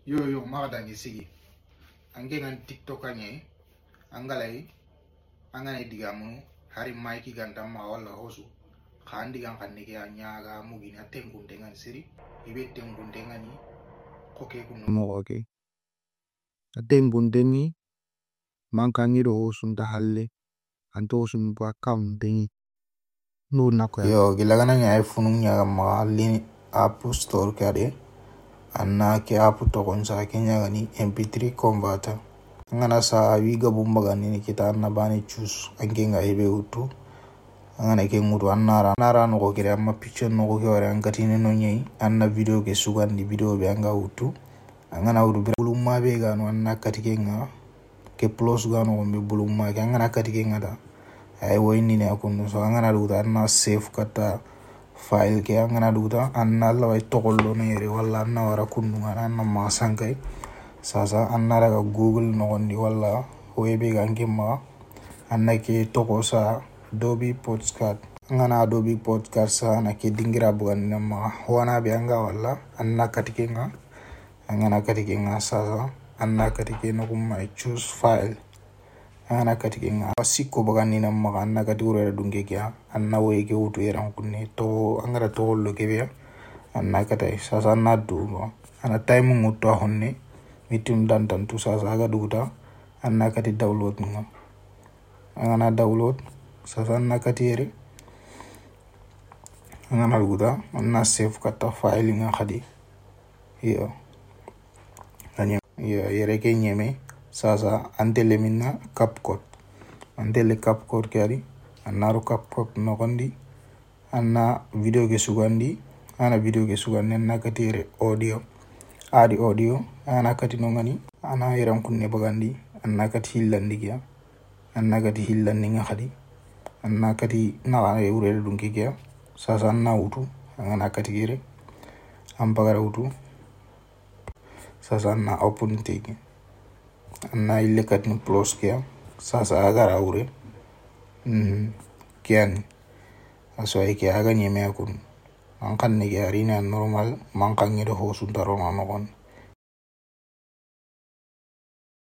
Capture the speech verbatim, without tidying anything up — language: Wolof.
yo yo magadangi sigi ange ngan tiktok anye angalai angane digamu hari maiki ganta ma wala hosu khandi gan kanne ke anyaga mugini atengunde ngan siri ibe tengunde ngani koke kunu mo oke atengunde ni mankangi ro hosu ndahalle anto hosu mpa kaundengi no nakwa yo gilagana nya iphone nya ma lini app store kade anna ke app to konsa kenya gani M P three converter ngana sa wiga bumba gani ni kita anna bani choose ange nga ibe utu ngana ke ngudu annara nara no ko kire amma picture no ko kore angati no nyei anna video ke sugandi video be anga utu ngana udu bulumma be gano anna katike nga ke plus gano be bulumma ke ngana katike nga da ay woyni ne akunu so ngana duda anna save kata file ke ngana duda anna la way togollo no yere wala anna wara kunu ngana anna ma sankay sasa anna raga google no gondi wala webe gange ma anna ke togo sa Adobe Podcast ngana Adobe Podcast sa na ke dingira bugan na ma wana be anga wala anna katike nga ngana katike nga sasa anna katike no kuma choose file ana katike nga wasiko bugan ni na ma anna katigure dunge kya anna wege utu yeran kunne to angara to lo kebe anna katai sasa na du ana time nguto honne mitum dan dan tu sasa aga duda anna kati download nga angana download sasa anna katire angana duda anna save kata file nga khadi iyo anya iyo yere ke nyeme sasa antele minna CapCut antele CapCut kari anna ro CapCut no gondi anna video ke sugandi ana video ke sugandi anna katire audio adi audio ana kati no ngani ana yeran kunne bagandi anna kati hillandi kya anna kati hillandi nga khadi anna kati na ay urel dunki kya sasa anna utu ana kati gire ampagara utu sasa anna open tiki anna ille kati plus kya sasa agara ure mm kiani aso ay kya aga nyeme akun angkan ne yarina normal mangkangi do hosu daro non